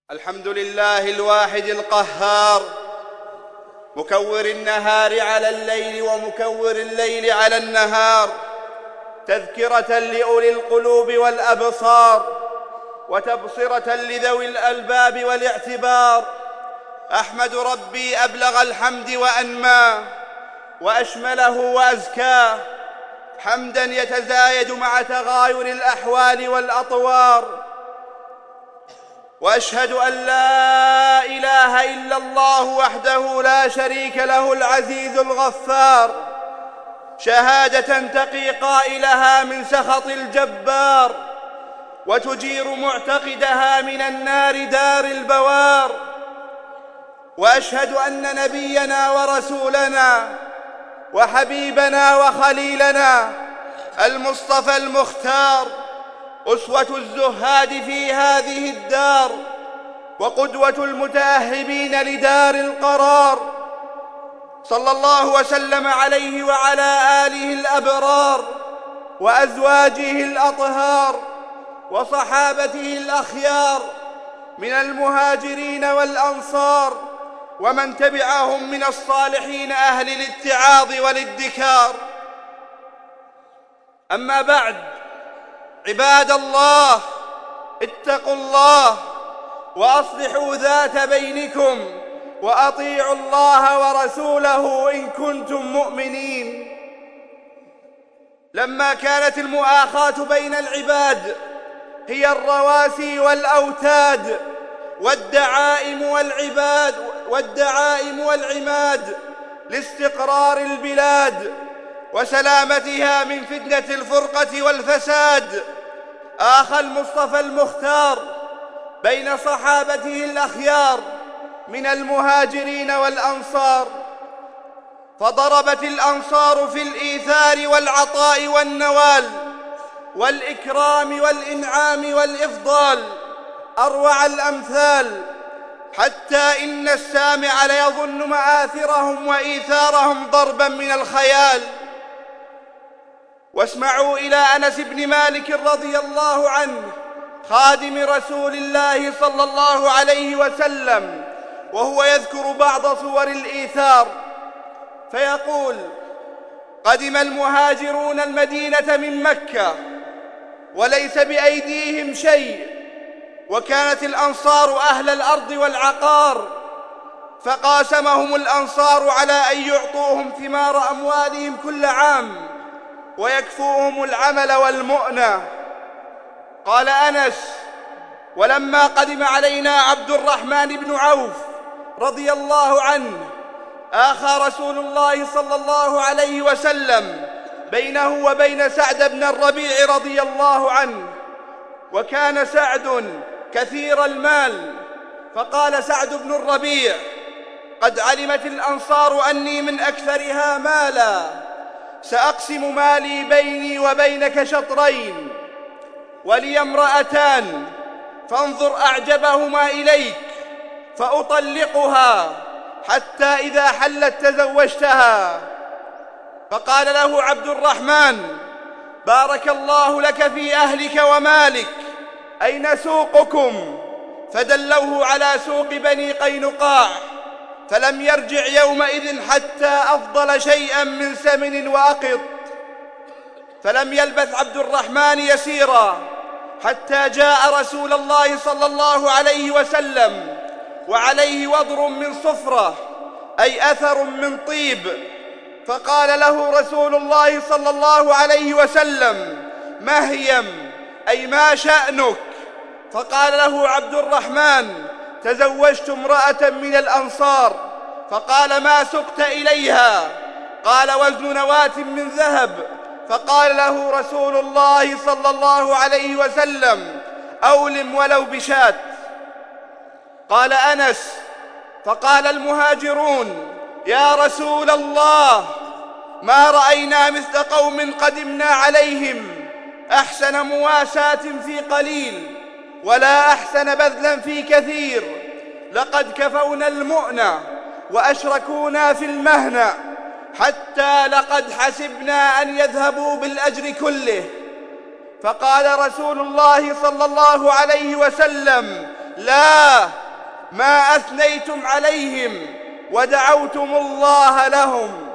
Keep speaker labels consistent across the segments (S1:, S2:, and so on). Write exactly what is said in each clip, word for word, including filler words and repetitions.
S1: الحمد لله الواحد القهار، مكور النهار على الليل ومكور الليل على النهار، تذكرة لأولي القلوب والأبصار وتبصرة لذوي الألباب والاعتبار. أحمد ربي أبلغ الحمد وأنماه وأشمله وأزكاه، حمداً يتزايد مع تغاير الأحوال والأطوار. وأشهد أن لا إله إلا الله وحده لا شريك له العزيز الغفار، شهادة تقي قائلها من سخط الجبار وتجير معتقدها من النار دار البوار. وأشهد أن نبينا ورسولنا وحبيبنا وخليلنا المصطفى المختار أسوة الزهاد في هذه الدار وقدوة المتأهبين لدار القرار، صلى الله وسلم عليه وعلى آله الأبرار وأزواجه الأطهار وصحابته الأخيار من المهاجرين والأنصار ومن تبعهم من الصالحين أهل الاتعاظ والادكار. أما بعد، عباد الله، اتقوا الله وأصلحوا ذات بينكم وأطيعوا الله ورسوله إن كنتم مؤمنين. لما كانت المؤاخاة بين العباد هي الرواسي والأوتاد والدعائم والعباد والدعائم والعماد لاستقرار البلاد وسلامتها من فتنة الفرقة والفساد، آخى المصطفى المختار بين صحابته الأخيار من المهاجرين والأنصار، فضربت الأنصار في الإيثار والعطاء والنوال والإكرام والإنعام والإفضال أروع الأمثال، حتى إن السامع ليظن مآثرهم وإيثارهم ضربا من الخيال. واسمعوا إلى أنس بن مالك رضي الله عنه خادم رسول الله صلى الله عليه وسلم وهو يذكر بعض صور الإيثار فيقول: قدم المهاجرون المدينة من مكة وليس بأيديهم شيء، وكانت الأنصار أهل الأرض والعقار، فقاسمهم الأنصار على أن يعطوهم ثمار أموالهم كل عام ويكفوهم العمل والمؤنة. قال أنس: ولما قدم علينا عبد الرحمن بن عوف رضي الله عنه آخى رسول الله صلى الله عليه وسلم بينه وبين سعد بن الربيع رضي الله عنه، وكان سعد كثير المال، فقال سعد بن الربيع: قد علمت الأنصار أني من أكثرها مالا، سأقسم مالي بيني وبينك شطرين، ولي امرأتان، فانظر أعجبهما إليك فأطلقها حتى إذا حلت تزوجتها. فقال له عبد الرحمن: بارك الله لك في أهلك ومالك، أين سوقكم؟ فدلوه على سوق بني قينقاع، فلم يرجع يومئذ حتى أفضل شيئا من سمن وأقط. فلم يلبث عبد الرحمن يسيرا حتى جاء رسول الله صلى الله عليه وسلم وعليه وضر من صفرة، أي أثر من طيب، فقال له رسول الله صلى الله عليه وسلم: مهيم، أي ما شأنك؟ فقال له عبد الرحمن: تزوجت امرأة من الأنصار. فقال: ما سقت إليها؟ قال: وزن نواة من ذهب. فقال له رسول الله صلى الله عليه وسلم: أولم ولو بشاة. قال أنس: فقال المهاجرون: يا رسول الله، ما رأينا مثل قوم قدمنا عليهم أحسن مواساة في قليل ولا أحسن بذلا في كثير، لقد كفونا المؤنة وأشركونا في المهنة، حتى لقد حسبنا أن يذهبوا بالأجر كله. فقال رسول الله صلى الله عليه وسلم: لا، ما أثنيتم عليهم ودعوتم الله لهم.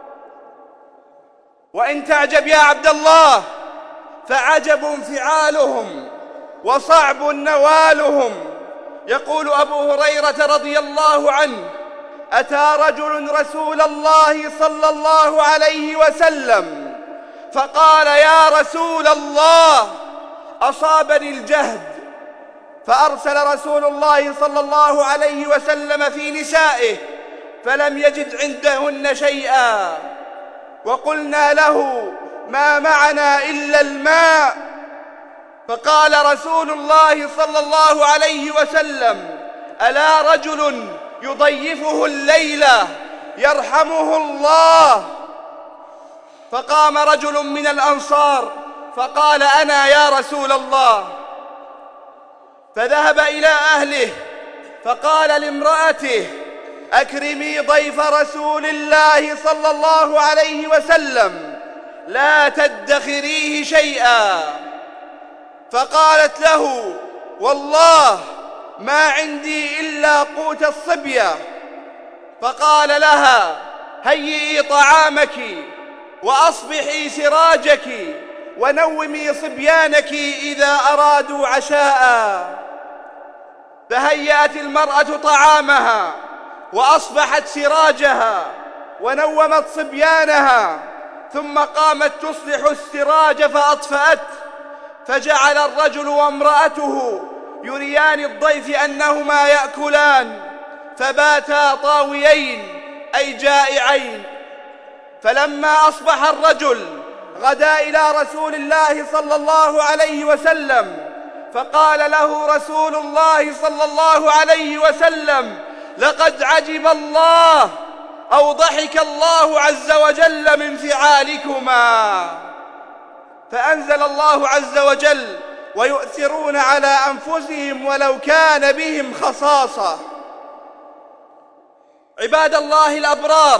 S1: وإن تعجب يا عبد الله فعجب فعالهم وصعب نوالهم. يقول أبو هريرة رضي الله عنه: أتى رجل رسول الله صلى الله عليه وسلم فقال: يا رسول الله، أصابني الجهد. فأرسل رسول الله صلى الله عليه وسلم في نسائه فلم يجد عندهن شيئا، وقلنا له: ما معنا إلا الماء. فقال رسول الله صلى الله عليه وسلم: ألا رجل يضيفه الليلة يرحمه الله. فقام رجل من الأنصار فقال: أنا يا رسول الله. فذهب إلى أهله فقال لامرأته: أكرمي ضيف رسول الله صلى الله عليه وسلم، لا تدخريه شيئا. فقالت له: والله ما عندي إلا قوت الصبية. فقال لها: هيئي طعامك وأصبحي سراجك ونومي صبيانك إذا أرادوا عشاء. فهيأت المرأة طعامها وأصبحت سراجها ونومت صبيانها، ثم قامت تصلح السراج فأطفأته. فجعل الرجل وامرأته يريان الضيف أنهما يأكلان، فباتا طاويين أي جائعين. فلما أصبح الرجل غدا إلى رسول الله صلى الله عليه وسلم فقال له رسول الله صلى الله عليه وسلم: لقد عجب الله أو ضحك الله عز وجل من فعالكما. فأنزل الله عز وجل: ويؤثرون على أنفسهم ولو كان بهم خصاصة. عباد الله الأبرار،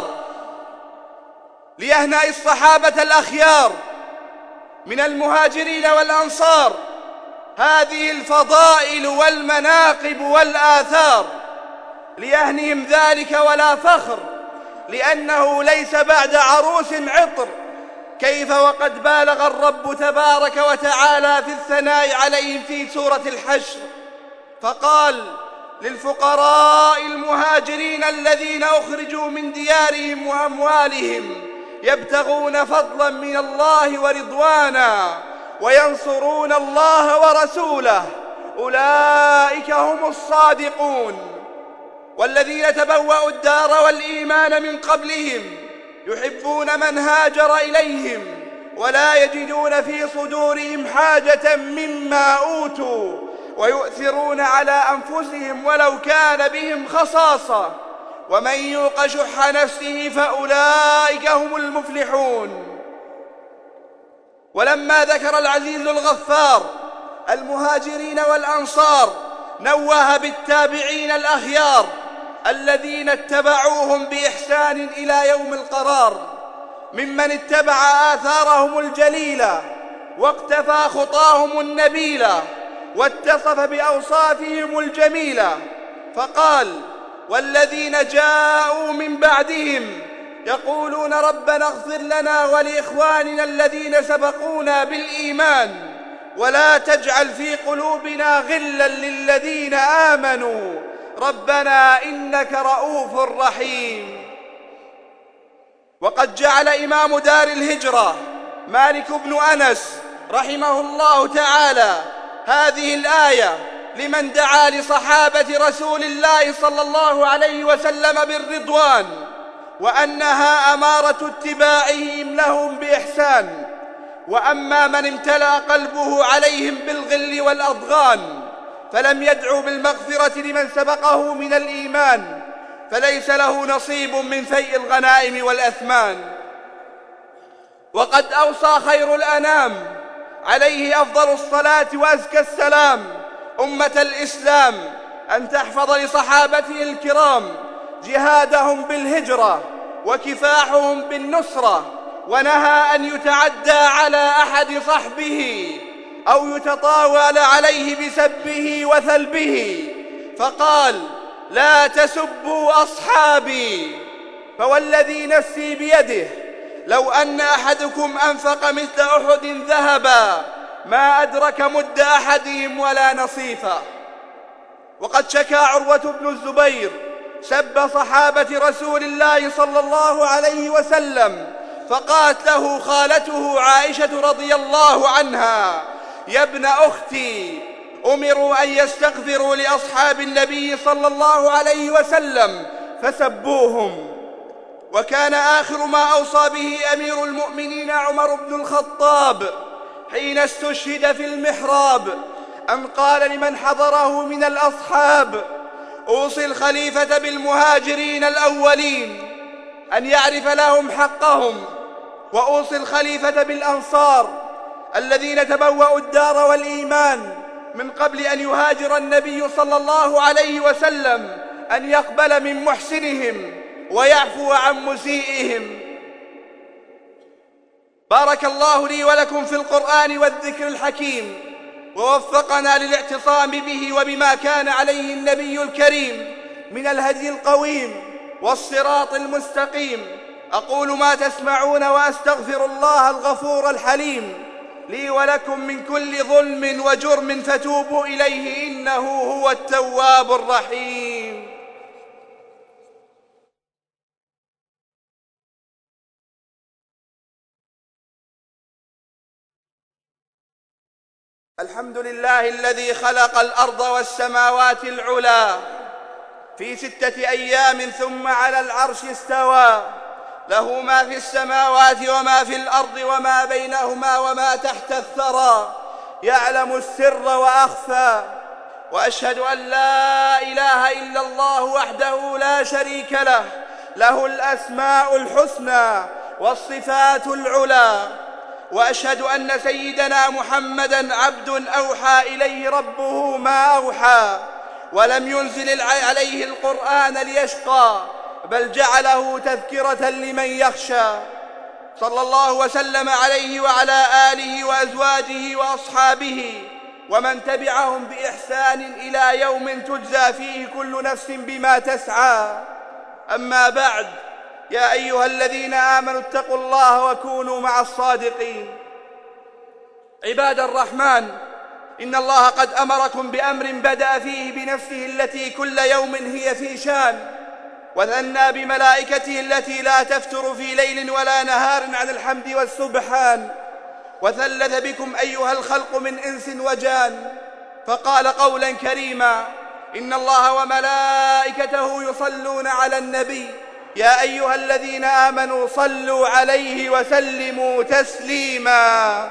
S1: ليهنئ الصحابة الأخيار من المهاجرين والأنصار هذه الفضائل والمناقب والآثار، ليهنهم ذلك ولا فخر، لأنه ليس بعد عروس عطر. كيف وقد بالغ الرب تبارك وتعالى في الثناء عليهم في سورة الحشر، فقال: للفقراء المهاجرين الذين أخرجوا من ديارهم وأموالهم يبتغون فضلا من الله ورضوانا وينصرون الله ورسوله أولئك هم الصادقون. والذين تبوأوا الدار والإيمان من قبلهم يحبون من هاجر إليهم ولا يجدون في صدورهم حاجة مما أوتوا ويؤثرون على أنفسهم ولو كان بهم خصاصة ومن يوق شح نفسه فأولئك هم المفلحون. ولما ذكر العزيز الغفار المهاجرين والأنصار نوه بالتابعين الأخيار الذين اتبعوهم بإحسان إلى يوم القرار، ممن اتبع آثارهم الجليلة واقتفى خطاهم النبيلة واتصف بأوصافهم الجميلة، فقال: والذين جاءوا من بعدهم يقولون ربنا اغفر لنا ولإخواننا الذين سبقونا بالإيمان ولا تجعل في قلوبنا غلا للذين آمنوا ربنا إنك رؤوف رحيم. وقد جعل إمام دار الهجرة مالك بن أنس رحمه الله تعالى هذه الآية لمن دعا لصحابة رسول الله صلى الله عليه وسلم بالرضوان، وأنها أمارة اتباعهم لهم بإحسان. وأما من امتلأ قلبه عليهم بالغل والأضغان فلم يدعو بالمغفرة لمن سبقه من الإيمان فليس له نصيب من فيء الغنائم والأثمان. وقد أوصى خير الأنام عليه أفضل الصلاة وأزكى السلام أمة الإسلام أن تحفظ لصحابته الكرام جهادهم بالهجرة وكفاحهم بالنصرة، ونهى أن يتعدى على أحد صحبه أو يتطاول عليه بسبه وثلبه، فقال: لا تسبوا أصحابي، فوالذي نفسي بيده لو أن أحدكم أنفق مثل أحد ذهبا ما أدرك مد أحدهم ولا نصيفا. وقد شكى عروة بن الزبير سب صحابة رسول الله صلى الله عليه وسلم، فقالت له خالته عائشة رضي الله عنها: يا ابن أختي، أمروا أن يستغفروا لأصحاب النبي صلى الله عليه وسلم فسبوهم. وكان آخر ما أوصى به أمير المؤمنين عمر بن الخطاب حين استشهد في المحراب أن قال لمن حضره من الأصحاب: أوصي الخليفة بالمهاجرين الأولين أن يعرف لهم حقهم، وأوصي الخليفة بالأنصار الذين تبوأوا الدار والإيمان من قبل أن يهاجر النبي صلى الله عليه وسلم أن يقبل من محسنهم ويعفو عن مسيئهم. بارك الله لي ولكم في القرآن والذكر الحكيم، ووفقنا للاعتصام به وبما كان عليه النبي الكريم من الهدي القويم والصراط المستقيم. أقول ما تسمعون وأستغفر الله الغفور الحليم لي ولكم من كل ظلم وجرم فتوبوا إليه إنه هو التواب الرحيم. الحمد لله الذي خلق الأرض والسماوات العلى في ستة أيام ثم على العرش استوى، له ما في السماوات وما في الأرض وما بينهما وما تحت الثرى، يعلم السر وأخفى. وأشهد أن لا إله إلا الله وحده لا شريك له، له الأسماء الحسنى والصفات العلى. وأشهد أن سيدنا محمدًا عبد أوحى إليه ربه ما أوحى، ولم ينزل عليه القرآن ليشقى، بل جعله تذكرة لمن يخشى. صلى الله وسلم عليه وعلى آله وأزواجه وأصحابه ومن تبعهم بإحسان إلى يوم تجزى فيه كل نفس بما تسعى. أما بعد، يا أيها الذين آمنوا اتقوا الله وكونوا مع الصادقين. عباد الرحمن، إن الله قد أمركم بأمر بدأ فيه بنفسه التي كل يوم هي في شان، وثنى بملائكته التي لا تفتر في ليل ولا نهار عن الحمد والسبحان، وثلث بكم أيها الخلق من إنس وجان، فقال قولا كريما: إن الله وملائكته يصلون على النبي يا أيها الذين آمنوا صلوا عليه وسلموا تسليما.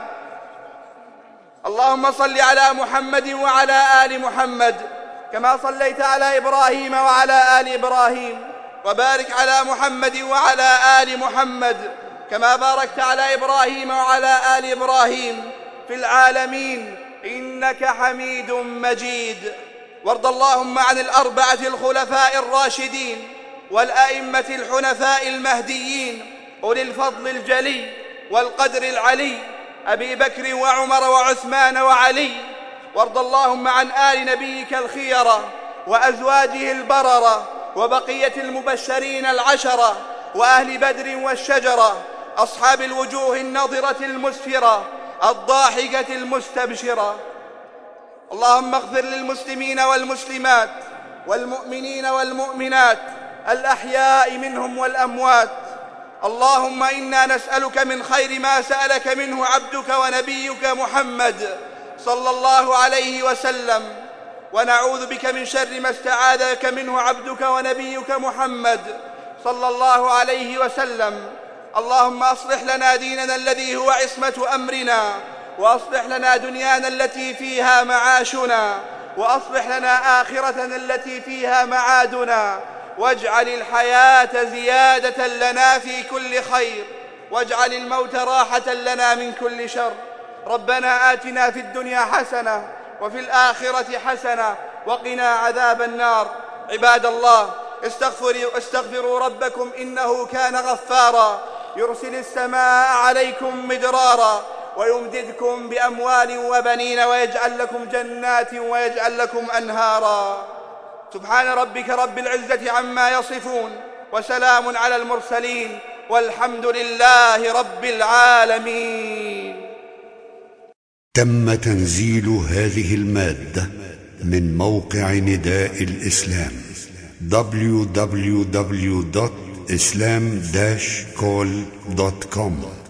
S1: اللهم صل على محمد وعلى آل محمد كما صليت على إبراهيم وعلى آل إبراهيم، وبارك على محمد وعلى آل محمد كما باركت على إبراهيم وعلى آل إبراهيم في العالمين إنك حميد مجيد. وارض اللهم عن الأربعة الخلفاء الراشدين والأئمة الحنفاء المهديين أولي الفضل الجلي والقدر العلي، أبي بكر وعمر وعثمان وعلي. وارض اللهم عن آل نبيك الخيرة وأزواجه البررة وبقية المبشرين العشرة وأهل بدر والشجرة، أصحاب الوجوه النضرة المسفرة الضاحكة المستبشرة. اللهم اغفر للمسلمين والمسلمات والمؤمنين والمؤمنات الأحياء منهم والأموات. اللهم إنا نسألك من خير ما سألك منه عبدك ونبيك محمد صلى الله عليه وسلم، ونعوذ بك من شر ما استعاذك منه عبدك ونبيك محمد صلى الله عليه وسلم. اللهم أصلح لنا ديننا الذي هو عصمة أمرنا، وأصلح لنا دنيانا التي فيها معاشنا، وأصلح لنا آخرتنا التي فيها معادنا، واجعل الحياة زيادة لنا في كل خير، واجعل الموت راحة لنا من كل شر. ربنا آتنا في الدنيا حسنة وفي الآخرة حسنة وقنا عذاب النار. عباد الله، استغفروا, استغفروا ربكم إنه كان غفارا، يرسل السماء عليكم مدرارا ويمددكم بأموال وبنين ويجعل لكم جنات ويجعل لكم أنهارا. سبحان ربك رب العزة عما يصفون، وسلام على المرسلين، والحمد لله رب العالمين.
S2: تم تنزيل هذه المادة من موقع نداء الإسلام دبليو دبليو دبليو دوت إسلام داش كول دوت كوم.